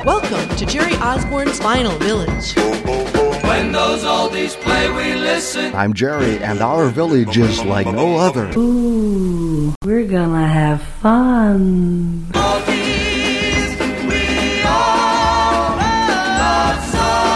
Welcome to Jerry Osborne's Vinyl Village. When those oldies play, we listen. I'm Jerry, and our village is like no other. Ooh, we're gonna have fun. Oldies, we all love song.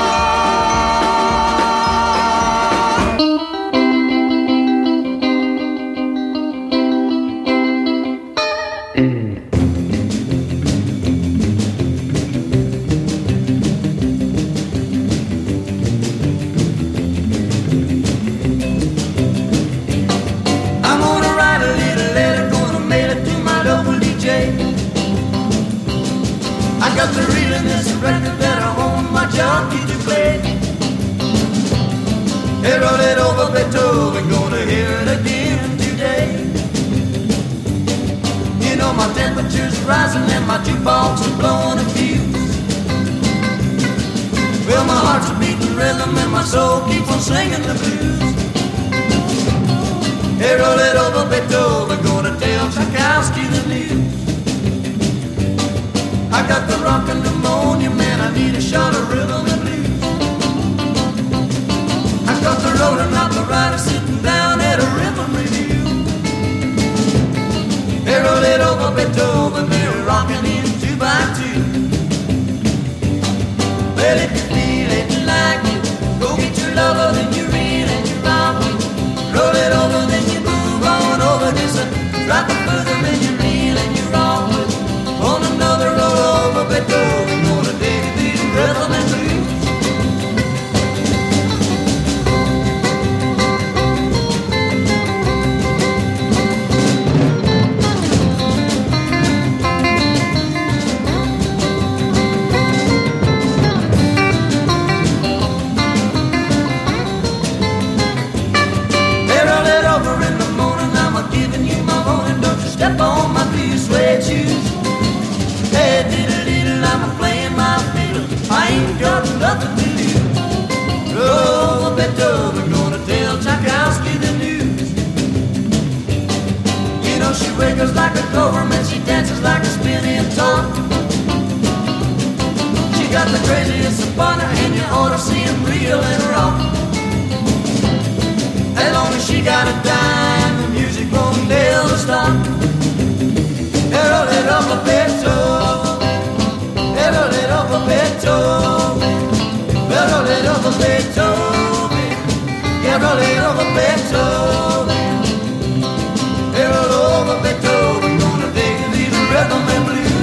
I'm gonna write a little letter, gonna mail it to my local DJ. I got the reel in this record that I want my jockey to play. Hey, roll it over Beethoven, gonna hear it again today. You know my temperature's rising and my jukebox is blowing a fuse. Well, my heart's a beating rhythm and my soul keeps on singing the blues. Hey, roll it over Beethoven, gonna tell Tchaikovsky the news. I got the rockin' pneumonia, man, I need a shot of rhythm and blues. I got the road out the rider sitting down at a rhythm review. Hey, roll it over Beethoven, we're rockin' in 2x2. Well, if you feel it like it, go get your lover, then you reel and you rock it. Roll it over, then you move on over this. Drop it further, then you reel and you rock it. On another roll over Beethoven, gonna dig a beat of rhythm and blues. Hey, roll it over in the morning, I'm giving you my morning. Don't you step on my blue suede shoes. Hey, diddle-diddle, I'm playing my fiddle. I ain't got nothing to do. Roll over Beethoven, gonna tell Tchaikovsky the news. You know she wiggles like a government, she dances like a spinning top. She got the craziest upon her, and you ought to see him reel and rock. As long as she got a dime, the music won't never stop. Hey, roll it over Beethoven. Hey, roll it over Beethoven. Well, roll it over Beethoven. Yeah, roll it over Beethoven. Hey, roll over Beethoven. Gonna take a little rhythm and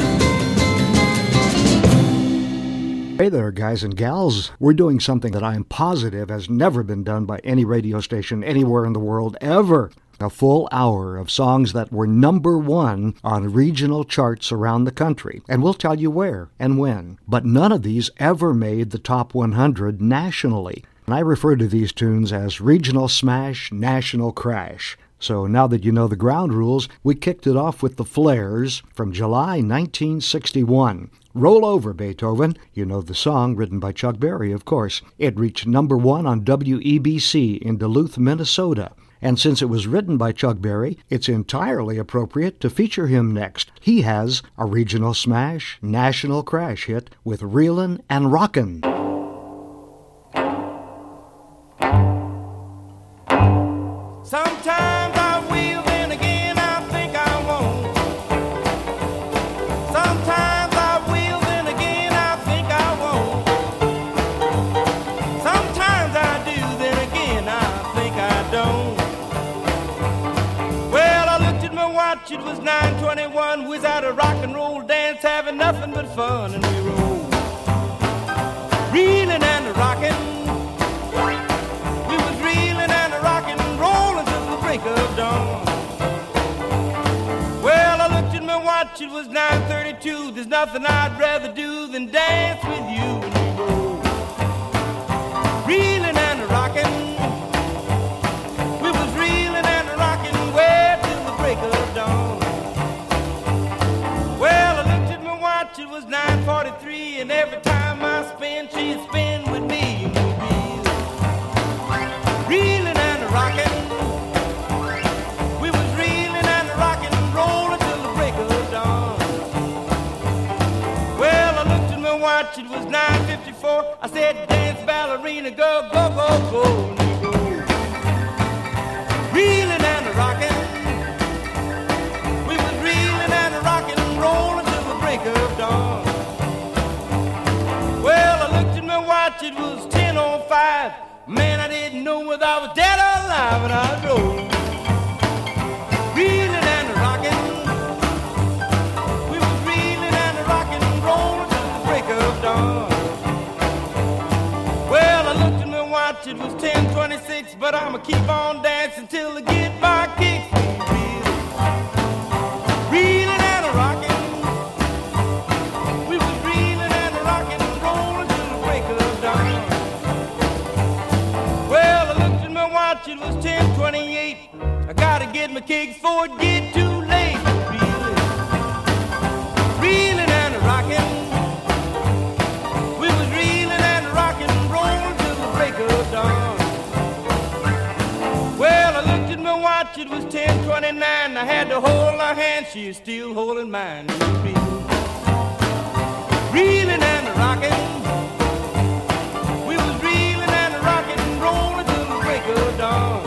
blues. Hey there, guys and gals. We're doing something that I am positive has never been done by any radio station anywhere in the world ever. A full hour of songs that were number one on regional charts around the country. And we'll tell you where and when. But none of these ever made the top 100 nationally. And I refer to these tunes as regional smash, national crash. So now that you know the ground rules, we kicked it off with the Flares from July 1961. Roll Over Beethoven, you know the song, written by Chuck Berry, of course. It reached number one on WEBC in Duluth, Minnesota. And since it was written by Chuck Berry, it's entirely appropriate to feature him next. He has a regional smash, national crash hit with Reelin' and Rockin'. Sometimes I will, then again I think I won't. Sometimes I will, then again I think I won't. Sometimes I do, then again I think I don't. Well, I looked at my watch, it was 9:21. We was at a rock and roll dance, having nothing but fun, and we rolled, reeling and rocking. We was reeling and rocking, rolling till the break of dawn. Well, I looked at my watch, it was 9:32. There's nothing I'd rather do than dance with you, and we rolled, reeling and rocking. We was reeling and rocking way till the break of dawn. Well, I looked at my watch, it was 9:43, and every time I spin, she'd spin with me. Reeling and rocking. We was reeling and rocking, rolling till the break of dawn. Well, I looked at my my watch, it was 9:54. I said, dance, ballerina, go, go, go, go, Negro. Reeling and rocking. We was reeling and rocking and rolling till the break of dawn. Well, I looked at my watch, it was 10:05. Man, I didn't know whether I was dead or alive, and I was rolling. Reeling and rocking. We was reeling and rocking and rolling till the break of dawn. Well, I looked at my watch, it was 10:26, but I'ma keep on dancing till the guitar kicks me. Reeling and rocking. We was reeling and rocking and rolling till the break of dawn. Well, I looked at my watch, it was 10:28. I gotta get my kicks before it get too late. Reeling and rocking. We was reeling and rocking and rolling till the break of dawn. Well, I looked at my watch, it was 10:29. I had to hold her hand, she is still holding mine. Reeling and rocking. We was reeling and rocking and rolling till the break of dawn.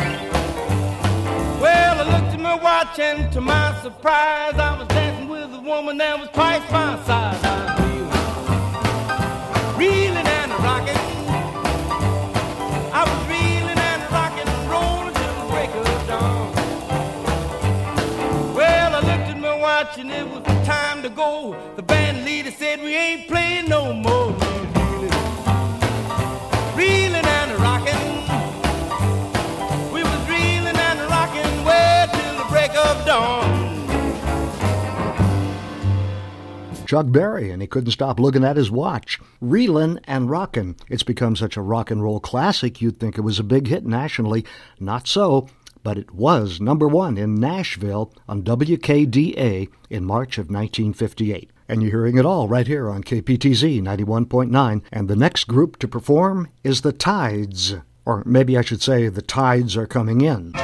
Well, I looked at my watch and to my surprise, I was dancing with a woman that was twice my size. I was reeling and rocking. I was reeling and rocking and rolling till the break of dawn. Well, I looked at my watch and it was time to go. The band leader said we ain't playing no more. Reeling and rocking. We was reeling and rocking way till the break of dawn. Chuck Berry, and he couldn't stop looking at his watch. Reelin' and Rockin'. It's become such a rock and roll classic, you'd think it was a big hit nationally. Not so, but it was number one in Nashville on WKDA in March of 1958. And you're hearing it all right here on KPTZ 91.9. And the next group to perform is the Tides. Or maybe I should say the Tides are coming in.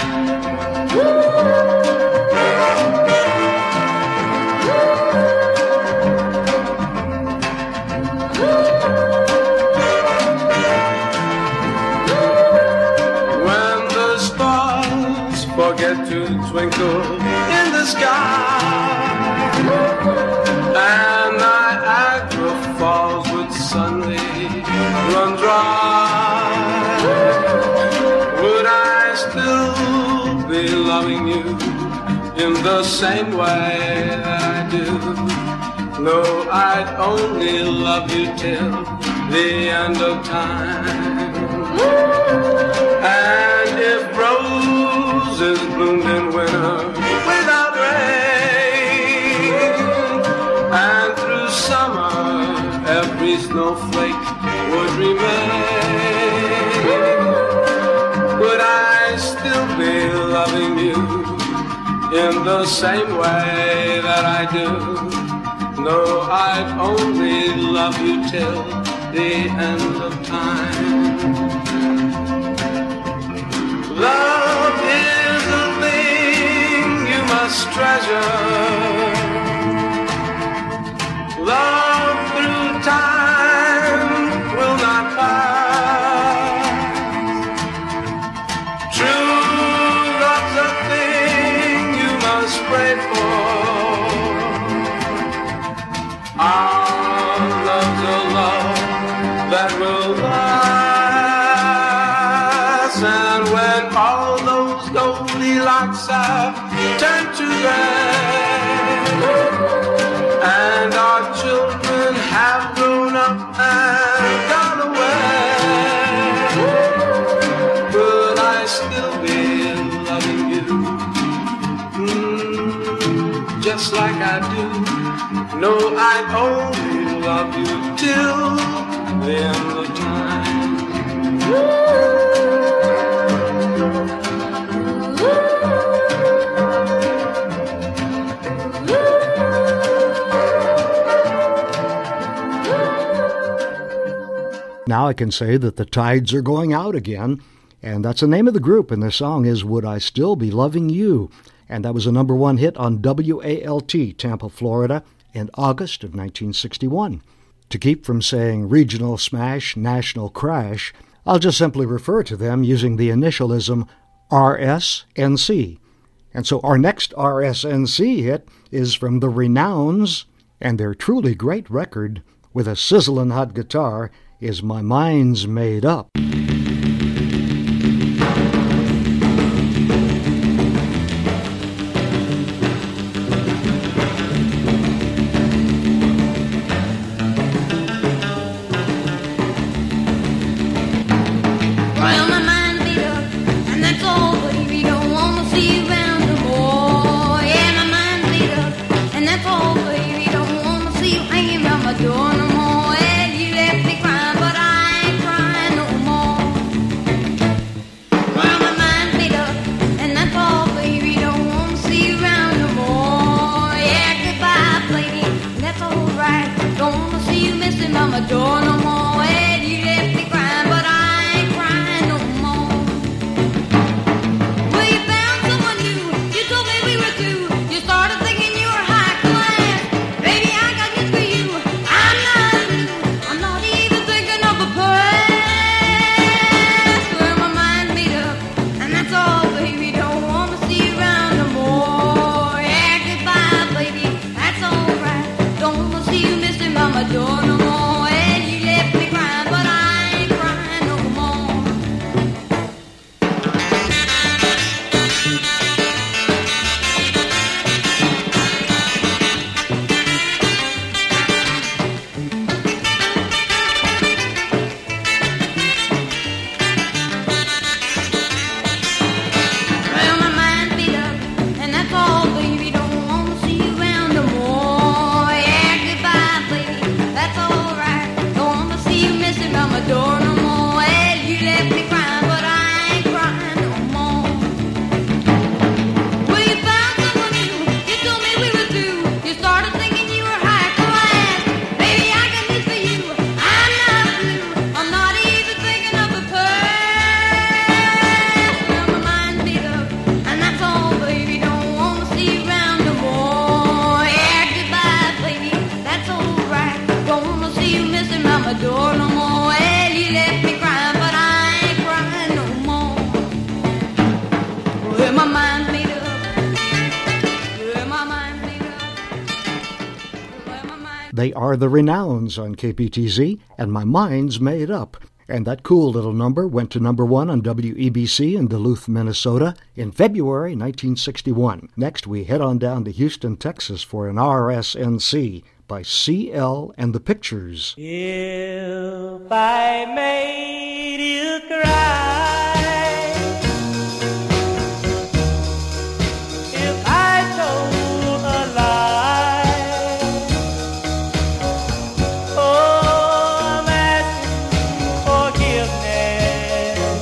Twinkle in the sky, and Niagara Falls with sunlight run dry. Would I still be loving you in the same way that I do? No, I'd only love you till the end of time. And if roses bloomed in winter without rain, and through summer every snowflake would remain, would I still be loving you in the same way that I do? No, I'd only love you till the end of time. Love is a thing you must treasure. Love through time will not pass. True love's a thing you must pray for. Our love's a love that will last. And when all those Goldilocks have turned to red, and our children have grown up and gone away, will I still be loving you just like I do? No, I'd only love you till the end of time. Now I can say that the Tides are going out again, and that's the name of the group, and their song is Would I Still Be Loving You? And that was a number one hit on WALT, Tampa, Florida, in August of 1961. To keep from saying regional smash, national crash, I'll just simply refer to them using the initialism RSNC. And so our next RSNC hit is from the Renowns, and their truly great record with a sizzling hot guitar is My Mind's Made Up. They are the Renowns on KPTZ, and My Mind's Made Up. And that cool little number went to number 1 on WEBC in Duluth, Minnesota in February 1961. Next, we head on down to Houston, Texas for an RSNC by CL and the Pictures. If I made you cry, if I told a lie, oh, I'm asking forgiveness.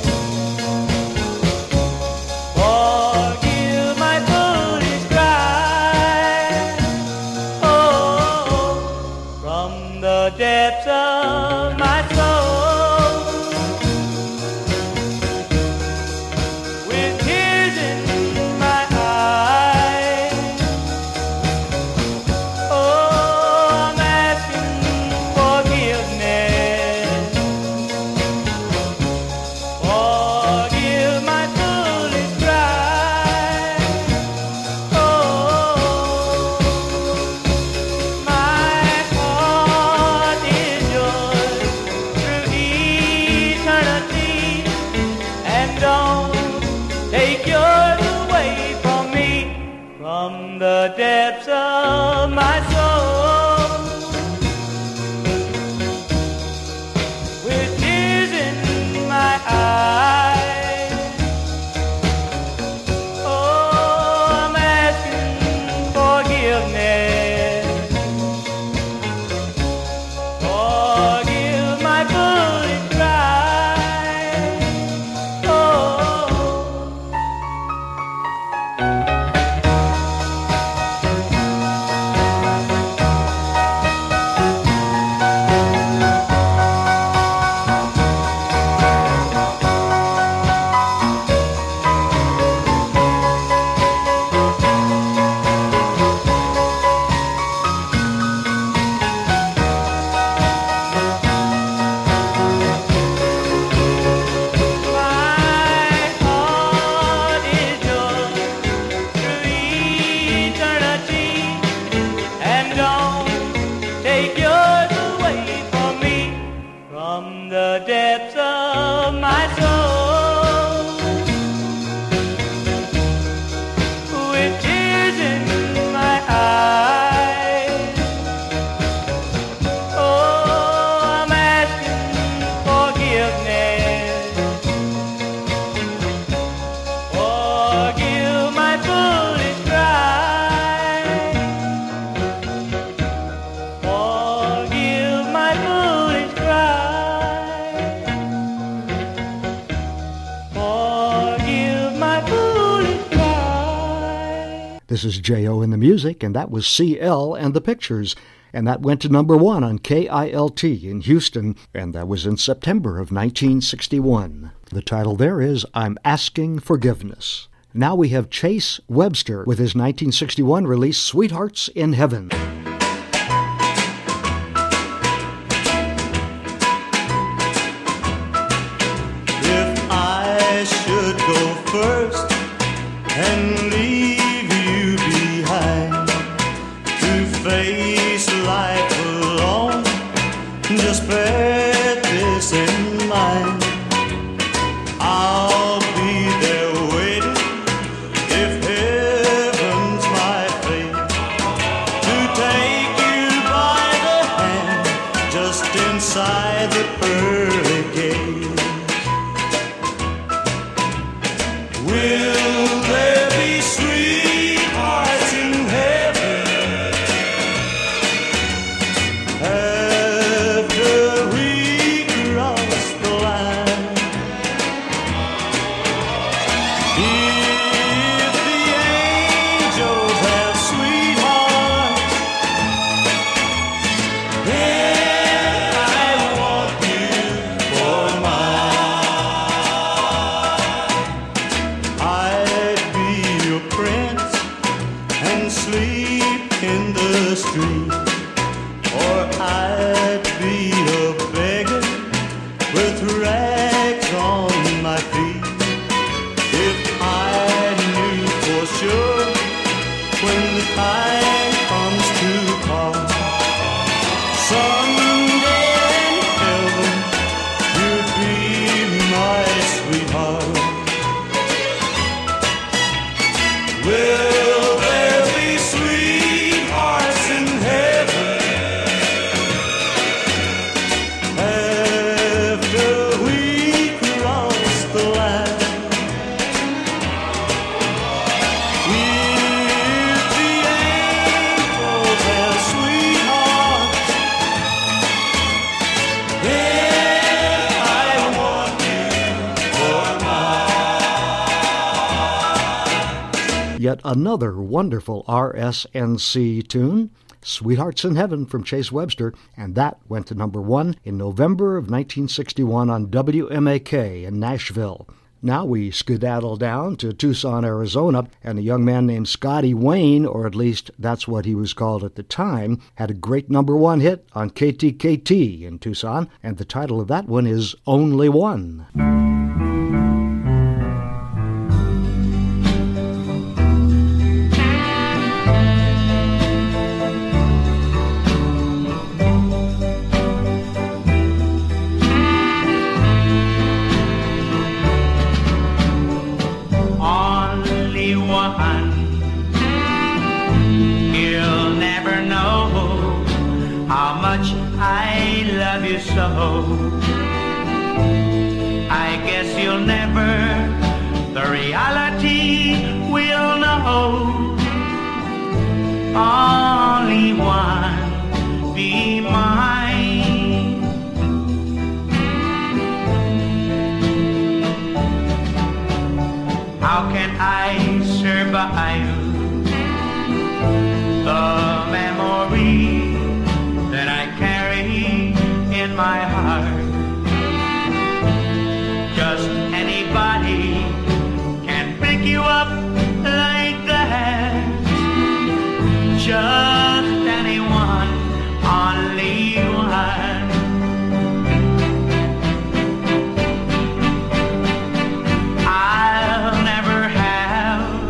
Forgive my foolish cry, oh, from the depths of my soul, with tears in my eyes. Oh, I'm asking forgiveness. Forgive my foolish cry. Oh, my heart is yours. This is J.O. in the music, and that was C.L. and the Pictures. And that went to number 1 on KILT in Houston, and that was in September of 1961. The title there is I'm Asking Forgiveness. Now we have Chase Webster with his 1961 release Sweethearts in Heaven. If I should go first and leave you behind to face life alone, just bear this in mind. I'll be there waiting if heaven's my fate, to take you by the hand just inside the pearly gates. Will there be sweethearts in heaven after we cross the line? If the angels have sweethearts, then I want you for mine. I'd be your prince and sleep in the street, or I'd be a beggar with rags on my feet. If I knew for sure when the time comes to part, someday in heaven you'd be my sweetheart. Will there be sweethearts in heaven after we cross the line? If the angels have sweethearts, then I want you for mine. Yet another wonderful RSNC tune, Sweethearts in Heaven from Chase Webster, and that went to number 1 in November of 1961 on WMAK in Nashville. Now we skedaddle down to Tucson, Arizona, and a young man named Scotty Wayne, or at least that's what he was called at the time, had a great number 1 hit on KTKT in Tucson, and the title of that one is Only One. Only one. You'll never know how much I love you so. I guess you'll never, the reality will know. Only one, be mine. How can I survive the memory that I carry in my heart? Just anybody can pick you up like that. Just anyone, only one. I'll never have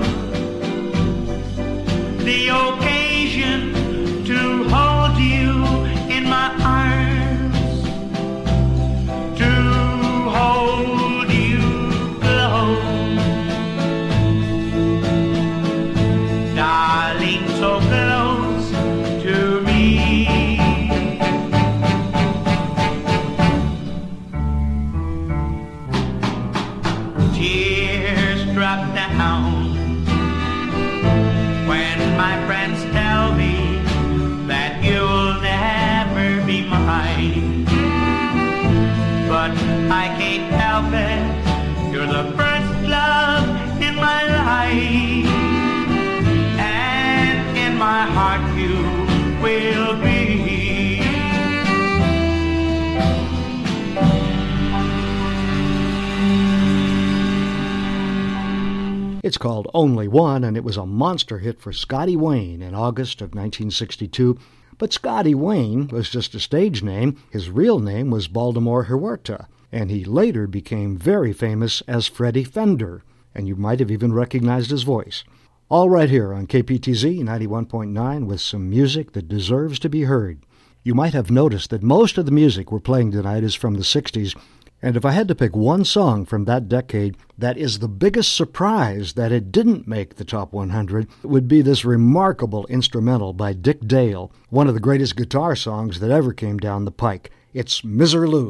the occasion to hold you in my arms, to hold you close, darling, so close to me. Tears drop down when my friends tell me that you'll never be mine. But I can't help it, you're the first love in my life. It's called Only One, and it was a monster hit for Scotty Wayne in August of 1962. But Scotty Wayne was just a stage name. His real name was Baltimore Huerta, and he later became very famous as Freddie Fender, and you might have even recognized his voice. All right here on KPTZ 91.9 with some music that deserves to be heard. You might have noticed that most of the music we're playing tonight is from the 60s, and if I had to pick one song from that decade that is the biggest surprise that it didn't make the top 100, it would be this remarkable instrumental by Dick Dale, one of the greatest guitar songs that ever came down the pike. It's Misirlou.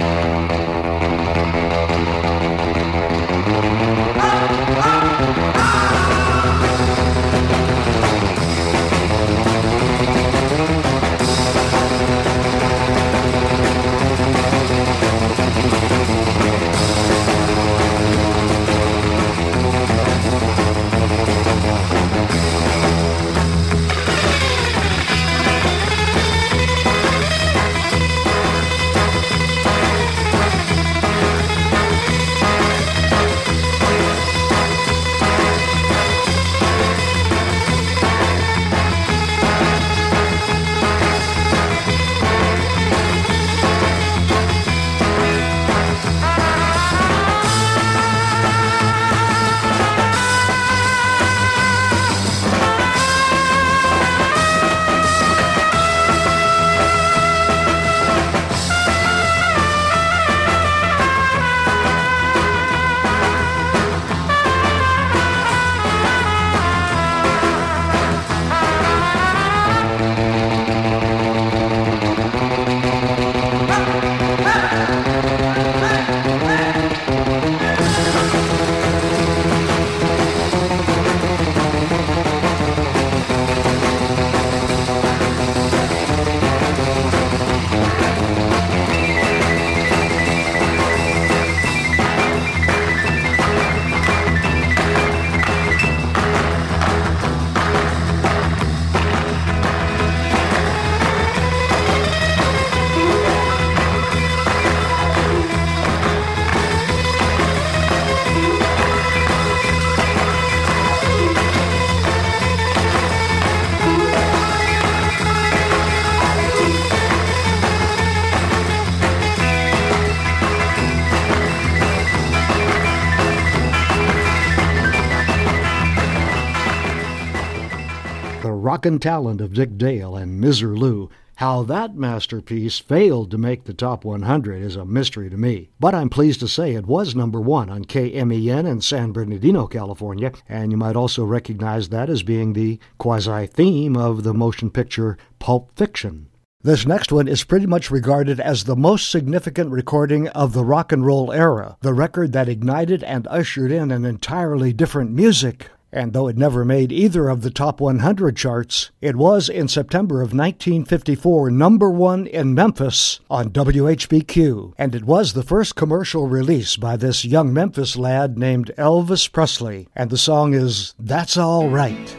Rockin' talent of Dick Dale and Misirlou. How that masterpiece failed to make the top 100 is a mystery to me. But I'm pleased to say it was number one on KMEN in San Bernardino, California, and you might also recognize that as being the quasi-theme of the motion picture Pulp Fiction. This next one is pretty much regarded as the most significant recording of the rock and roll era, the record that ignited and ushered in an entirely different music. And though it never made either of the top 100 charts, it was in September of 1954 number one in Memphis on WHBQ, and it was the first commercial release by this young Memphis lad named Elvis Presley, and the song is That's All Right.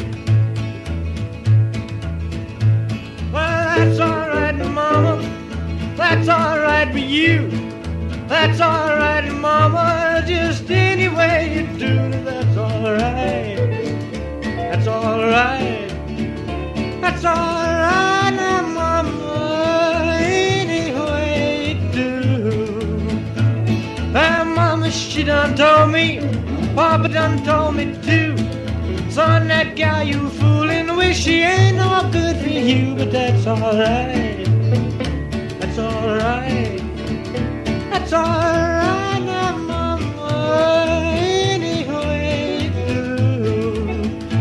Well, that's all right, Mama. That's all right with you. That's all right, Mama. Just any way you do. That's all right. That's all right. That's all right, now, Mama. Any way you do. Mama, she done told me. Papa done told me too. Son, that gal you fooling with, she ain't no good for you. But that's all right. That's all right. That's all right now, Mama, any way you do.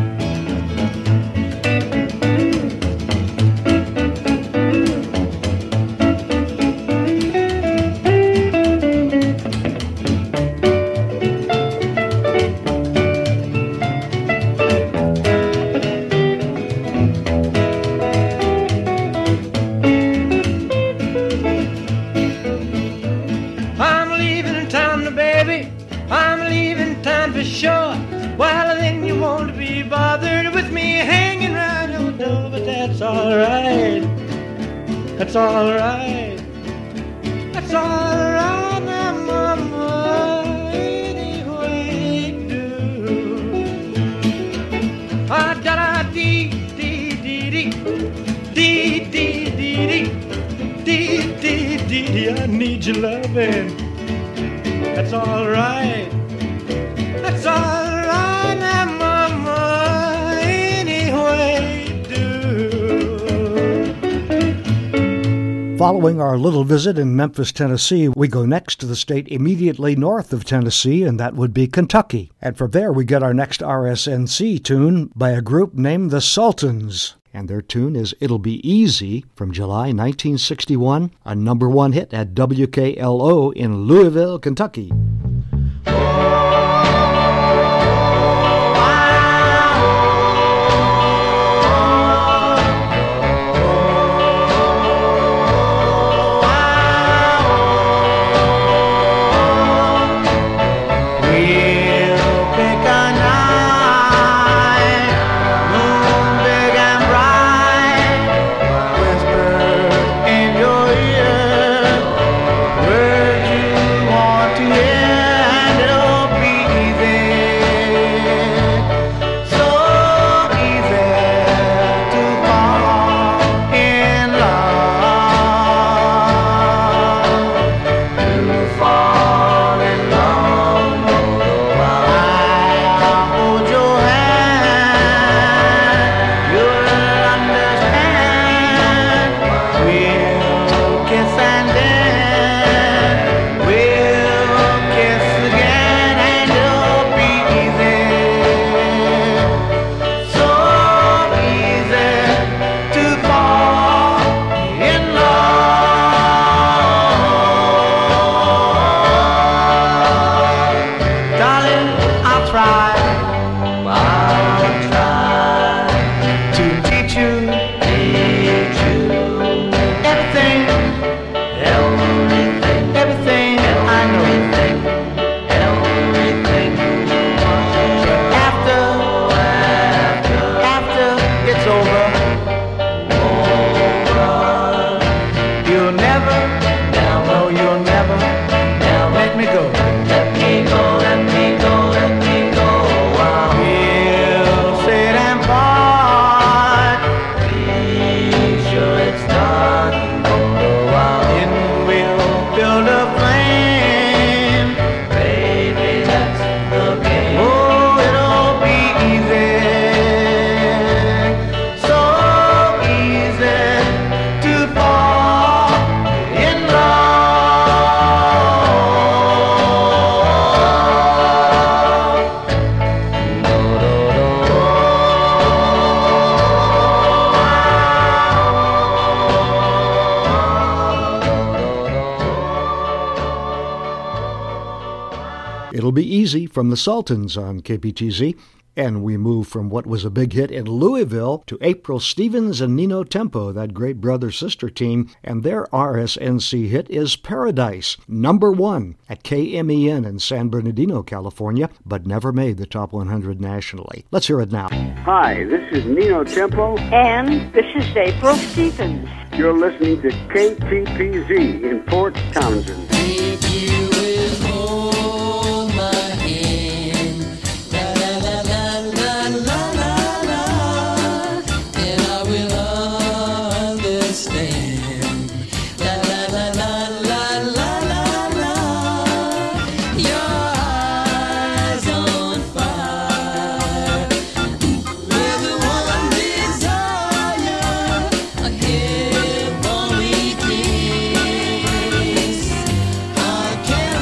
Sure, well then you won't be bothered with me hanging round your door, but that's all right. That's all right. That's all right now, Mama, any way you do. Dee, I need your loving. That's all right. That's all right now, mama, anyway you do. Following our little visit in Memphis, Tennessee, we go next to the state immediately north of Tennessee, and that would be Kentucky. And from there we get our next RSNC tune by a group named the Sultans. And their tune is It'll Be Easy from July 1961, a number one hit at WKLO in Louisville, Kentucky. It'll Be Easy from the Sultans on KPTZ. And we move from what was a big hit in Louisville to April Stevens and Nino Tempo, that great brother-sister team, and their RSNC hit is Paradise, number one at KMEN in San Bernardino, California, but never made the top 100 nationally. Let's hear it now. Hi, this is Nino Tempo. And this is April Stevens. You're listening to KTPZ in Fort Townsend. If you will hold my hand, la la la la la la la, then I will understand. La la la la la la la la. Your eyes on fire with the one desire, a heavenly kiss. I can't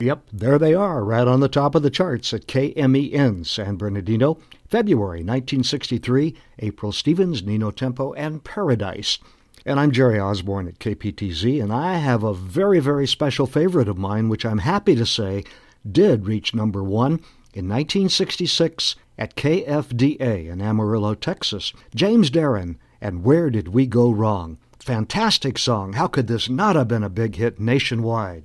Yep, there they are, right on the top of the charts at KMEN San Bernardino, February 1963, April Stevens, Nino Tempo, and Paradise. And I'm Jerry Osborne at KPTZ, and I have a very, very special favorite of mine, which I'm happy to say did reach number one in 1966 at KFDA in Amarillo, Texas. James Darren, and Where Did We Go Wrong? Fantastic song. How could this not have been a big hit nationwide?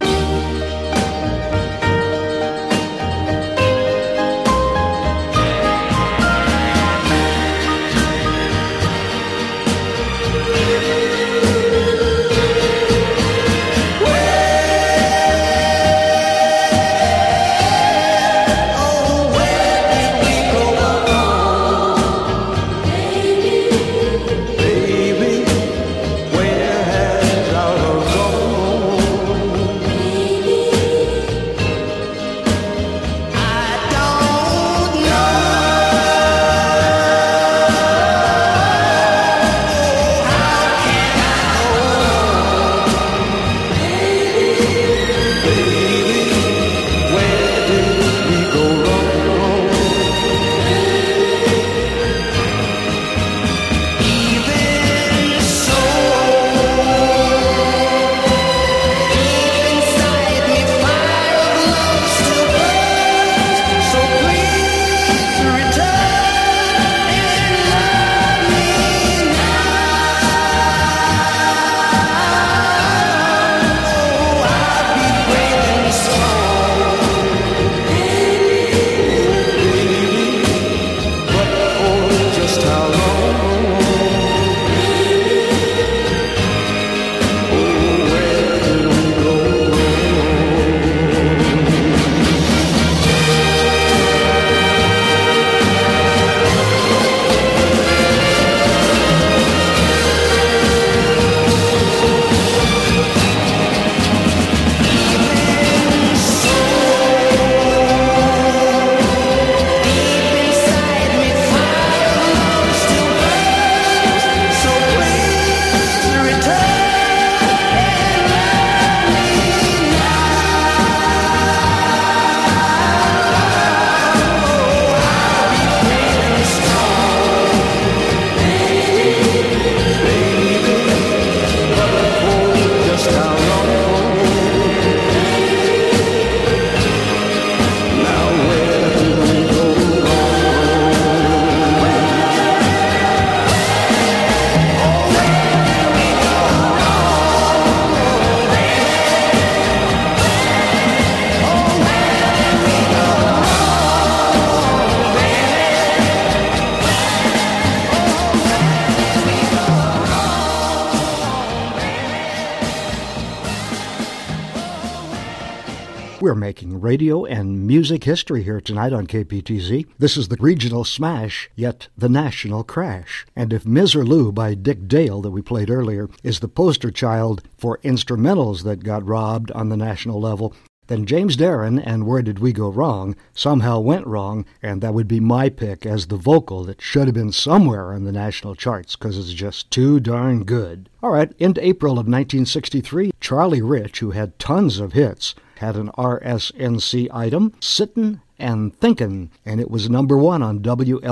We're making radio and music history here tonight on KPTZ. This is the regional smash, yet the national crash. And if Ms. or Lou by Dick Dale that we played earlier is the poster child for instrumentals that got robbed on the national level, then James Darren and Where Did We Go Wrong somehow went wrong, and that would be my pick as the vocal that should have been somewhere on the national charts because it's just too darn good. All right, into April of 1963, Charlie Rich, who had tons of hits, had an RSNC item, Sittin' and Thinkin', and it was number one on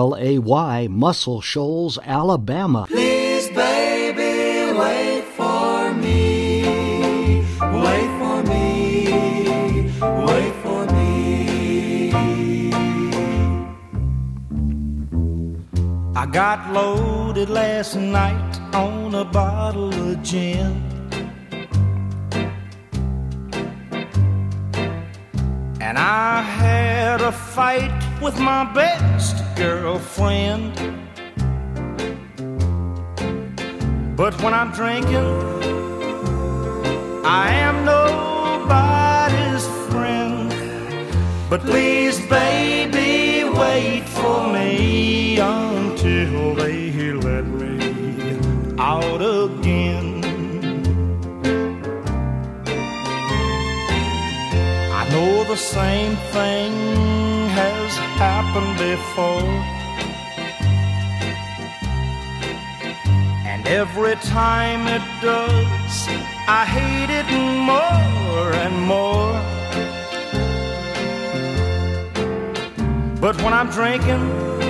WLAY, Muscle Shoals, Alabama. Please, baby, wait for me, wait for me, wait for me. I got loaded last night on a bottle of gin. And I had a fight with my best girlfriend. But when I'm drinking, I am nobody's friend. But please, baby, wait for me until they let me out again. I know the same thing has happened before, and every time it does, I hate it more and more. But when I'm drinking,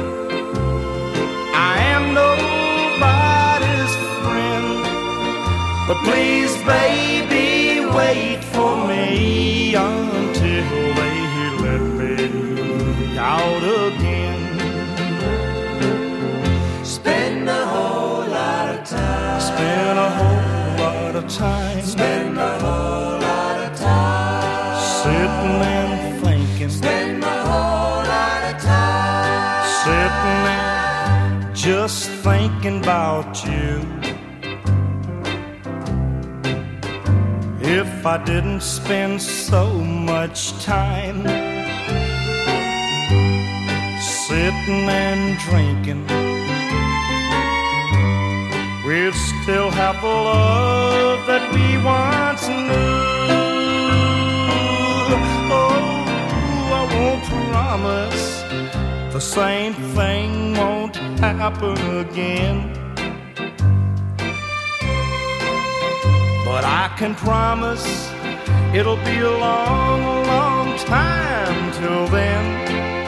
I am nobody's friend. But please, baby, wait for me until they let me out again. Spend a whole lot of time. Spend a whole lot of time. Spend a whole lot of time. Sitting and thinking. Spend a whole lot of time. Sitting and just thinking about you. If I didn't spend so much time sitting and drinking, we'd still have the love that we once knew. Oh, I won't promise the same thing won't happen again, but I can promise it'll be a long, long time till then.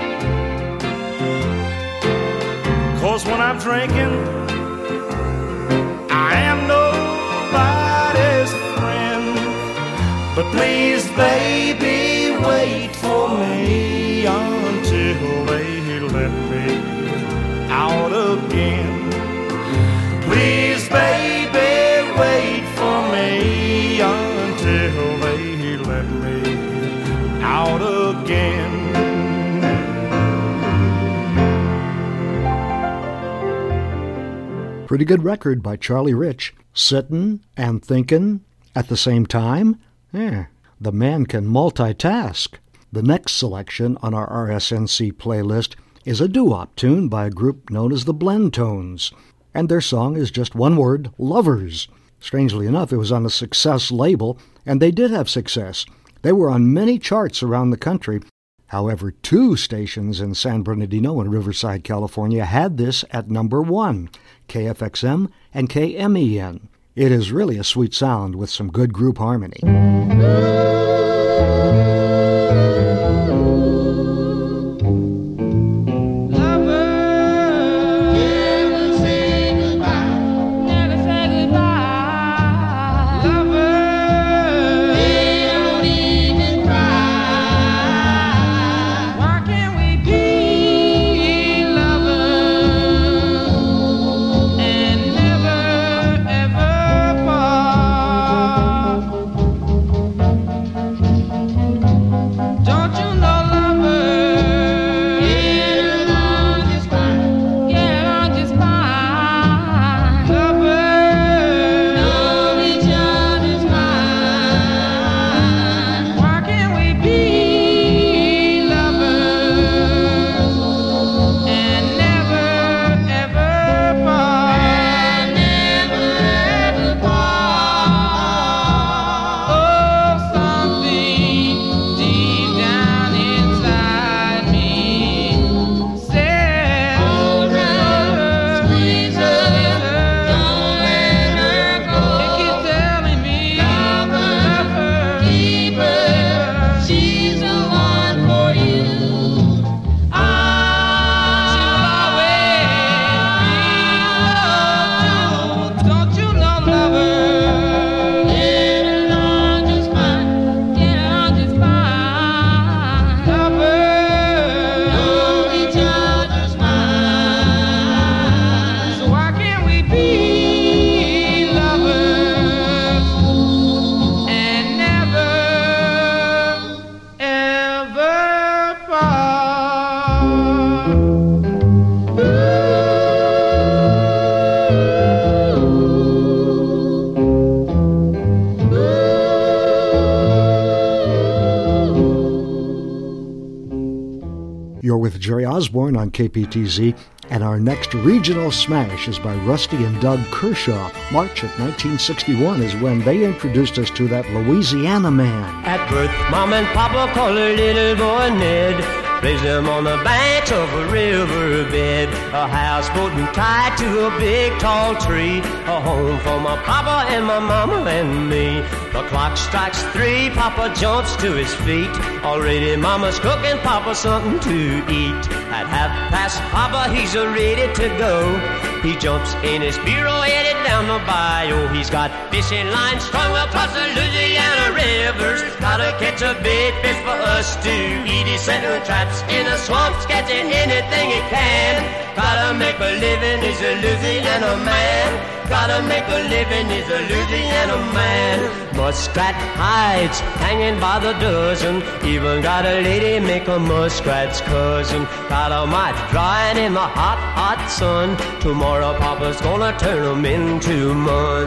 'Cause when I'm drinking, I am nobody's friend. But please, baby, wait for me until they let me out again. Please, baby, wait for me until they let me out again. Pretty good record by Charlie Rich. Sittin' and thinkin' at the same time? Yeah, the man can multitask. The next selection on our RSNC playlist is a doo-wop tune by a group known as the Blend Tones. And their song is just one word, Lovers. Strangely enough, it was on a Success label, and they did have success. They were on many charts around the country. However, 2 stations in San Bernardino and Riverside, California had this at number 1, KFXM and KMEN. It is really a sweet sound with some good group harmony. You're with Jerry Osborne on KPTZ, and our next regional smash is by Rusty and Doug Kershaw. March of 1961 is when they introduced us to that Louisiana man. At birth, Mom and Papa called her little boy Ned. raised them on the banks of a riverbed, a houseboat tied to a big tall tree, a home for my papa and my mama and me. The clock strikes 3, Papa jumps to his feet. Already Mama's cooking Papa something to eat. At 1:30, Papa, he's ready to go. He jumps in his bureau, headed down the bayou. He's got fishing lines strung across the Louisiana rivers. Gotta catch a big fish for us to eat. He's setting traps in the swamps, catching anything he can. Gotta make a living, he's a Louisiana man. Gotta make a living, he's a Louisiana man. Muskrat hides hanging by the dozen. Even got a lady make a muskrat's cousin. Got 'em out drying in the hot, hot sun. Tomorrow Papa's gonna turn 'em into mud.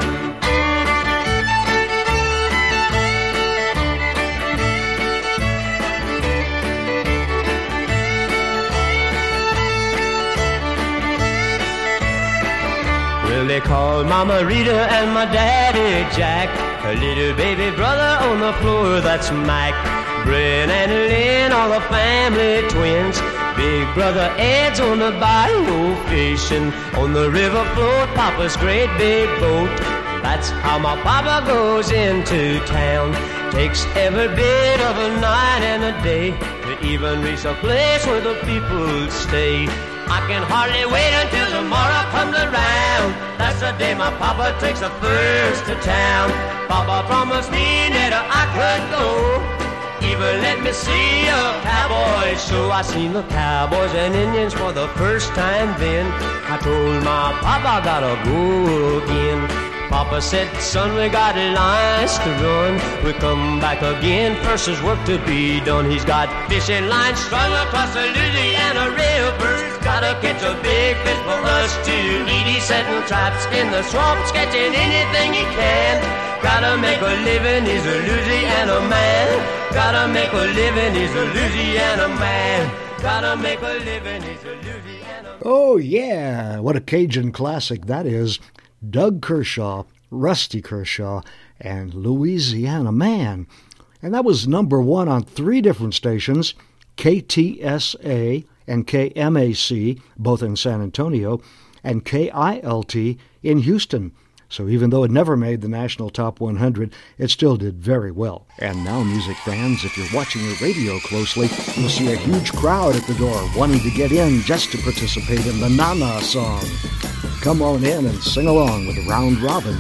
Well, they called Mama Rita and my daddy Jack. A little baby brother on the floor, that's Mac. Bryn and Lynn, all the family twins. Big brother Ed's on the bayou fishing. On the river float, Papa's great big boat. That's how my Papa goes into town. Takes every bit of a night and a day to even reach a place where the people stay. I can hardly wait until tomorrow comes around. That's the day my Papa takes the first to town. Papa promised me that I could go. Even let me see a cowboy show. I seen the cowboys and Indians for the first time then. I told my Papa I gotta go again. Papa said, son, we got lines to run. We come back again, first there's work to be done. He's got fishing lines strung across the Louisiana River. Gotta catch a big fish for us to eat. He's setting traps in the swamps, catching anything he can. Gotta make a living, he's a Louisiana man. Gotta make a living, he's a Louisiana man. Gotta make a living, he's a Louisiana man. Oh yeah, what a Cajun classic that is. Doug Kershaw, Rusty Kershaw, and Louisiana Man. And that was number 1 on 3 different stations, KTSA and KMAC, both in San Antonio, and KILT in Houston. So even though it never made the National Top 100, it still did very well. And now, music fans, if you're watching your radio closely, you'll see a huge crowd at the door wanting to get in just to participate in the Nana song. Come on in and sing along with Round Robin.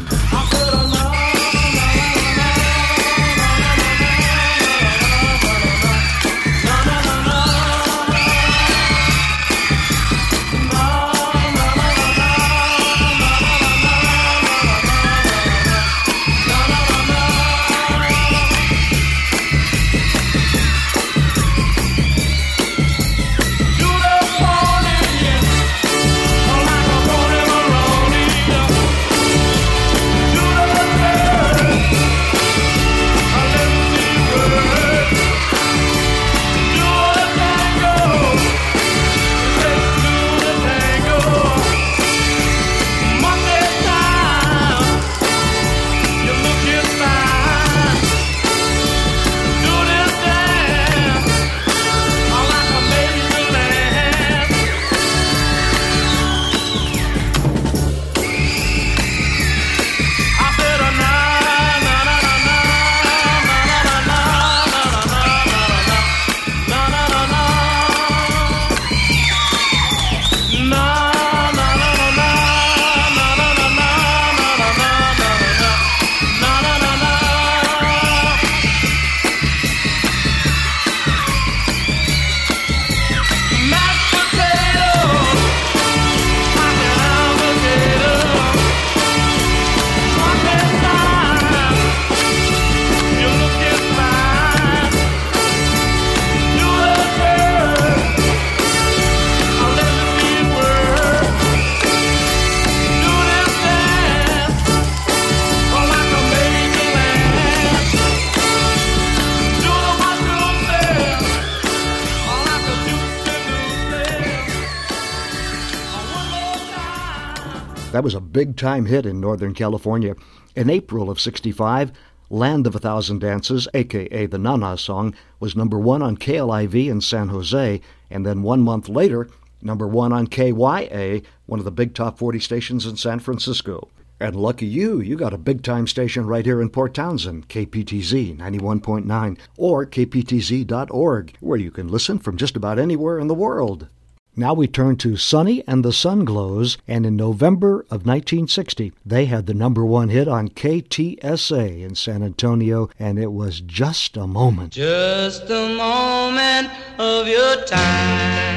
That was a big-time hit in Northern California. In April of '65, Land of a Thousand Dances, a.k.a. the Nana song, was number 1 on KLIV in San Jose, and then 1 month later, number 1 on KYA, one of the big top 40 stations in San Francisco. And lucky you got a big-time station right here in Port Townsend, KPTZ 91.9, or kptz.org, where you can listen from just about anywhere in the world. Now we turn to Sonny and the Sunglows, and in November of 1960, they had the number 1 hit on KTSA in San Antonio, and it was Just a Moment. Just a moment of your time.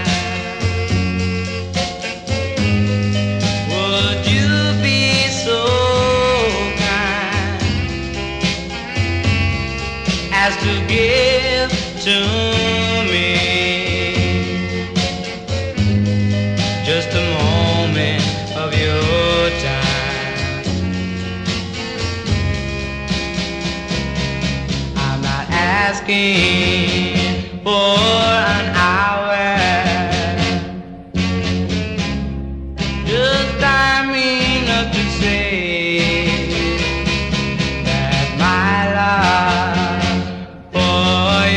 Would you be so kind as to give to me just a moment of your time? I'm not asking for an hour, just time enough to say that my love for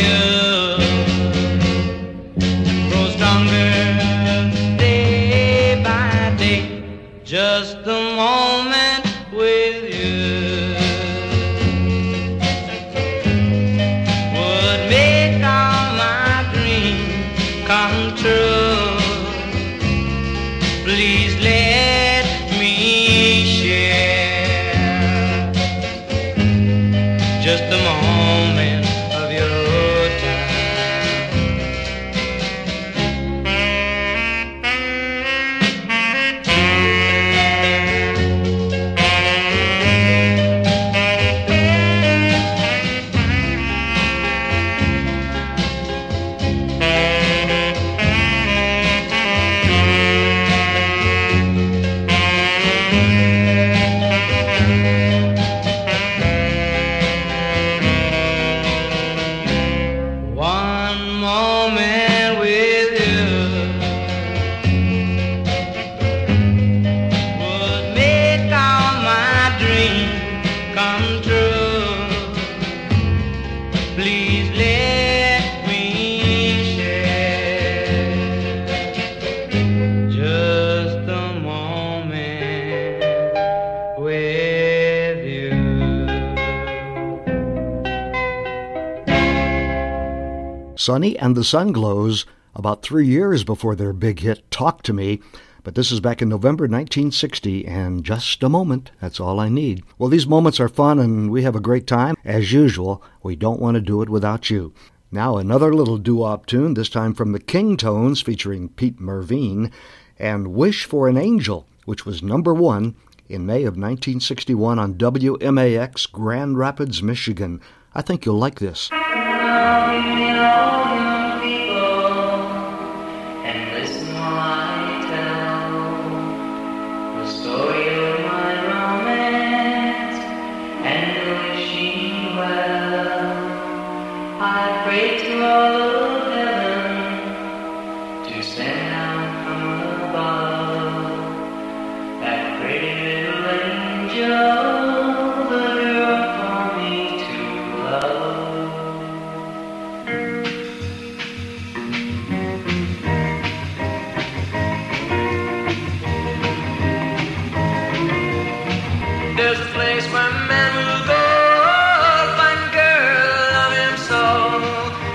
you grows stronger day by day. Just a moment with you would make all my dreams come true. Please let me share just a moment of your time. One moment with you would make all my dreams come true. Please let me share just a moment with you. Sonny and the Sunglows, about 3 years before their big hit, Talk to Me. But this is back in November 1960, and Just a Moment, that's all I need. Well, these moments are fun, and we have a great time. As usual, we don't want to do it without you. Now, another little doo-wop tune, this time from the Kingtones, featuring Pete Mervine, and Wish for an Angel, which was number 1 in May of 1961 on WMAX, Grand Rapids, Michigan. I think you'll like this. I pray to all of heaven to send down from above that pretty little angel that you're for me to love. There's a place where men will go, find a girl, love him so.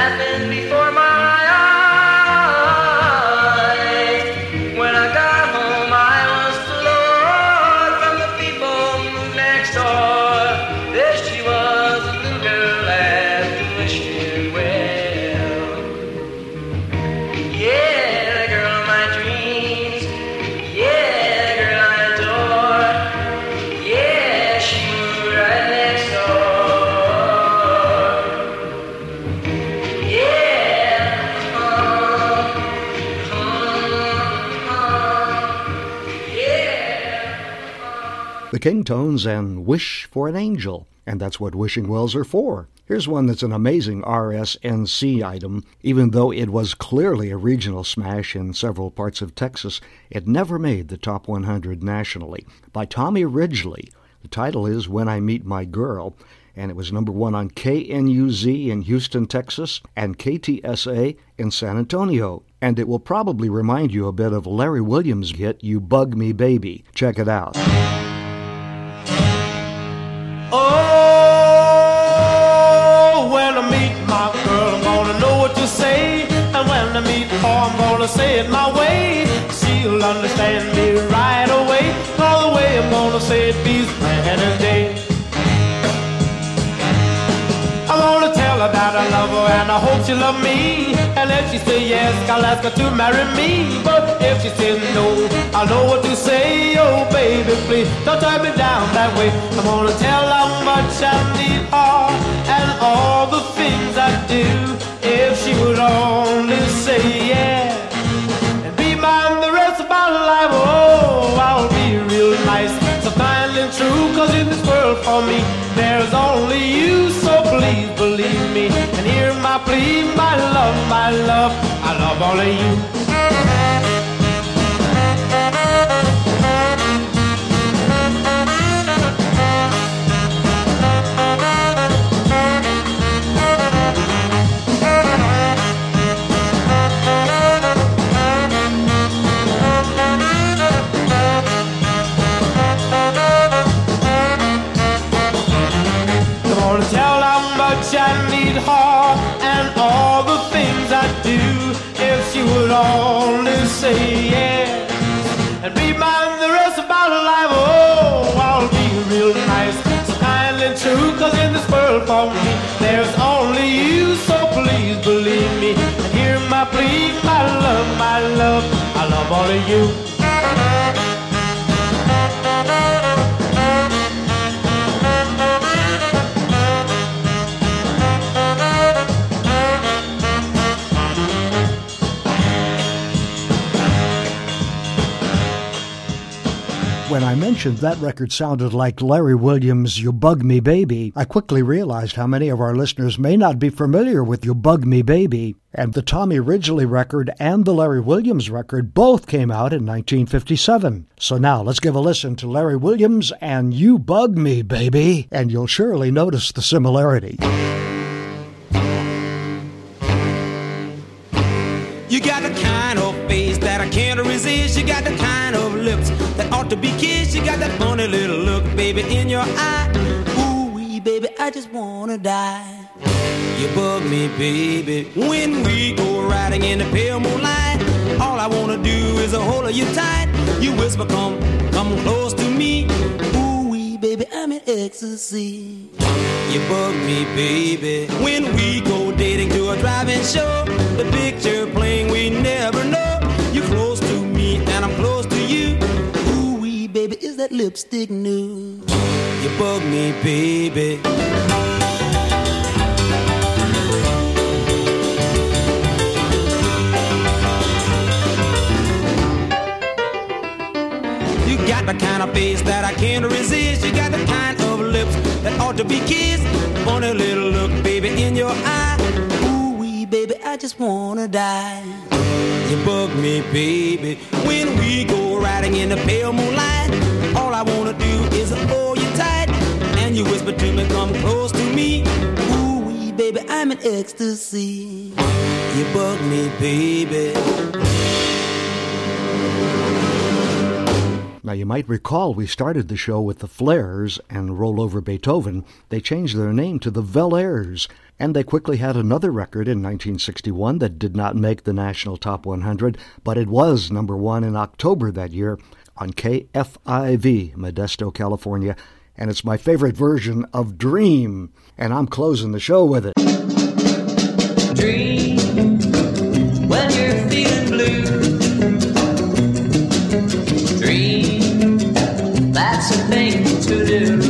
happened before my eyes. When I got home, I was floored from the people next door. There she was, a little girl after wishing well. Yeah, the girl of my dreams. Yeah, the girl I adore. Yeah, she moved right next door. The Kingtones and Wish for an Angel, and that's what wishing wells are for. Here's one that's an amazing RSNC item. Even though it was clearly a regional smash in several parts of Texas, it never made the top 100 nationally. By Tommy Ridgely. The title is When I Meet My Girl, and it was number 1 on KNUZ in Houston, Texas, and KTSA in San Antonio. And it will probably remind you a bit of Larry Williams' hit, You Bug Me Baby. Check it out. Oh, when I meet my girl, I'm gonna know what to say. And when I meet her, I'm gonna say it my way. She'll understand me right away. All the way I'm gonna say it beats night and day. I'm gonna tell her that I love her and I hope she love me. And if she say yes, I'll ask her to marry me. But if she says no, I'll know what to say. Oh baby, please don't turn me down that way. I'm gonna tell her how much I need her and all the things I do. If she would only say yeah and be mine the rest of my life. Oh, I'll be real nice, so kind and true. Cause in this world for me there's only you. So please believe me and hear my plea. My love, I love all of you. Tell how much I need her and all the things I do. If she would only say yes and be mine the rest of my life. Oh, I'll be real nice, so kind and true. Cause in this world for me there's only you. So please believe me and hear my plea. My love, I love all of you. When I mentioned that record sounded like Larry Williams' You Bug Me Baby, I quickly realized how many of our listeners may not be familiar with You Bug Me Baby. And the Tommy Ridgely record and the Larry Williams record both came out in 1957. So now let's give a listen to Larry Williams and You Bug Me Baby, and you'll surely notice the similarity. You got the kind of face that I can't resist. You got the kind of lips that ought to be kissed. You got that funny little look, baby, in your eye. Ooh-wee, baby, I just wanna die. You bug me, baby, when we go riding in the pale moonlight. All I wanna do is hold you tight. You whisper, come close to me. Ooh-wee, baby, I'm in ecstasy. You bug me, baby, when we go dating to a drive-in show. The picture playing we never know. You're close to me and I'm close to you. Ooh-wee, baby, is that lipstick new? You bug me, baby. You got the kind of face that I can't resist. You got the kind of lips that ought to be kissed. Funny little look, baby, in your eye. Ooh-wee, baby, I just wanna die. You bug me, baby, when we go riding in the pale moonlight. All I wanna do is hold you tight. And you whisper to me, come close to me. Ooh-wee, baby, I'm in ecstasy. You bug me, baby. Now, you might recall we started the show with the Flares and Roll Over Beethoven. They changed their name to the Velaires, and they quickly had another record in 1961 that did not make the National Top 100, but it was number one in October that year on KFIV, Modesto, California, and it's my favorite version of Dream, and I'm closing the show with it. Dream when you're feeling blue. Dream, that's a thing to do.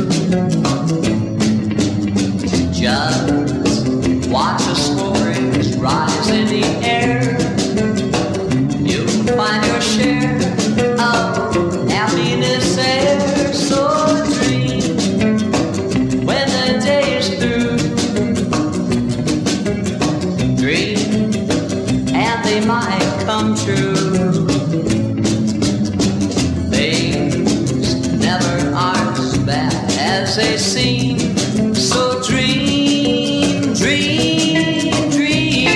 Just watch the stories rise in the air. You'll find your share of happiness there. So dream when the day is through. Dream and they might come true. Things never are as bad as they seem. So dream, dream, dream.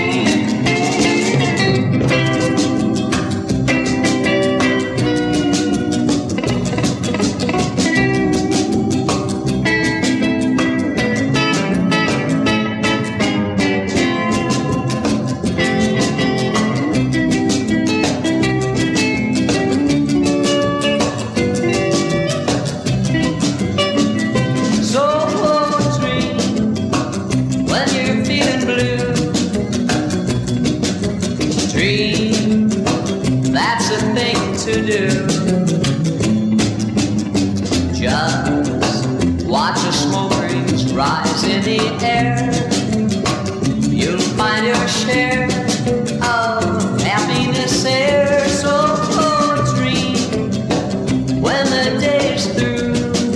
Rise in the air. You'll find your share of happiness there. So dream when the day's through.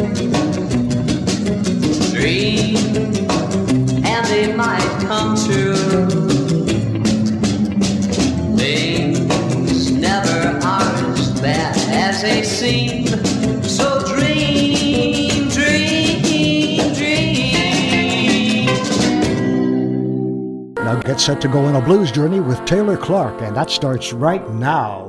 Dream and they might come true. Things never are as bad as they seem. So dream, dream, dream. Now get set to go on a blues journey with Taylor Clark, and that starts right now.